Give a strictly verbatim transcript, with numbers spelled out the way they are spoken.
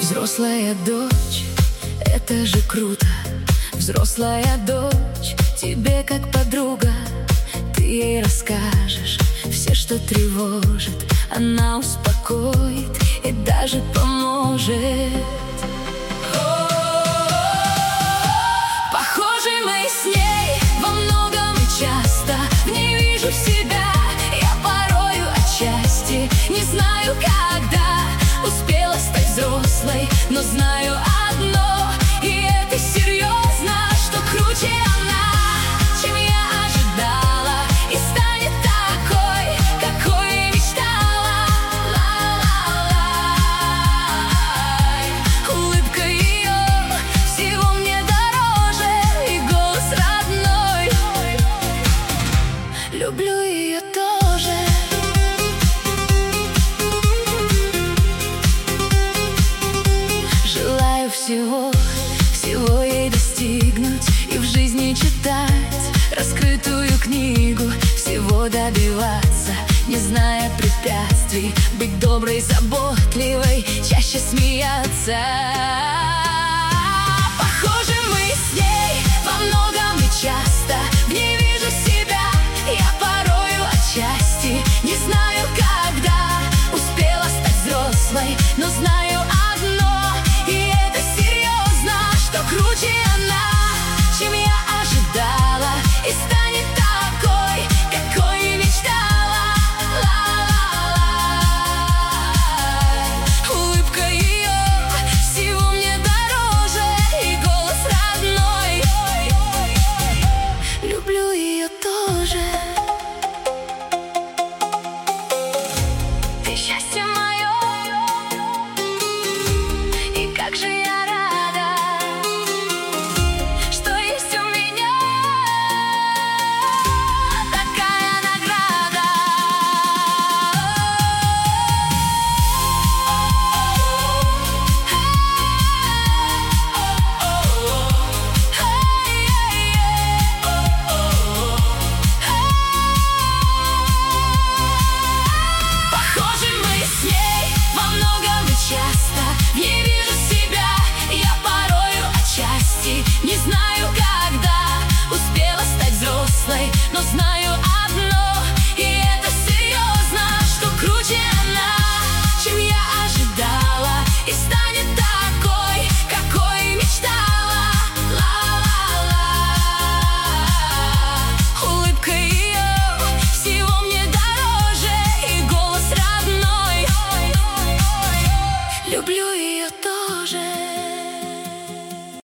Взрослая дочь, это же круто. Взрослая дочь, тебе как подруга. Ты ей расскажешь все, что тревожит. Она успокоит и даже поможет. Похожи мы с ней во многом и часто. В ней вижу себя я порою отчасти. Не знаю, когда успела стать взрослой, но знаю одно, и это серьезно, что круче она, чем я ожидала, и станет такой, какой и мечтала. Ла-ла-лай. Улыбка ее всего мне дороже, и голос родной. Люблю ее тоже. Желаю всего, всего ей достигнуть и в жизни читать раскрытую книгу, всего добиваться, не зная препятствий, быть доброй, заботливой, чаще смеяться. Похожи мы с ней во многом и часто. В ней вижу себя я порою отчасти. Не знаю, когда успела стать взрослой, но знаю одно, и это серьезно, что круче она, чем я ожидала, и станет такой, какой и мечтала. Ла-ла-лай. Улыбка ее всего мне дороже, и голос родной. Люблю ее тоже. Ты счастье мое, и как же я рада, что есть у меня такая награда. Похожи мы с ней во многом и часто. В ней вижу себя я порою отчасти. Не знаю, когда успела стать взрослой, но знаю одно, и это серьезно, что круче она, чем я ожидала, и станет такой, какой и мечтала. Ла-ла-лай. Улыбка ее всего мне дороже, и голос родной. Люблю ее тоже.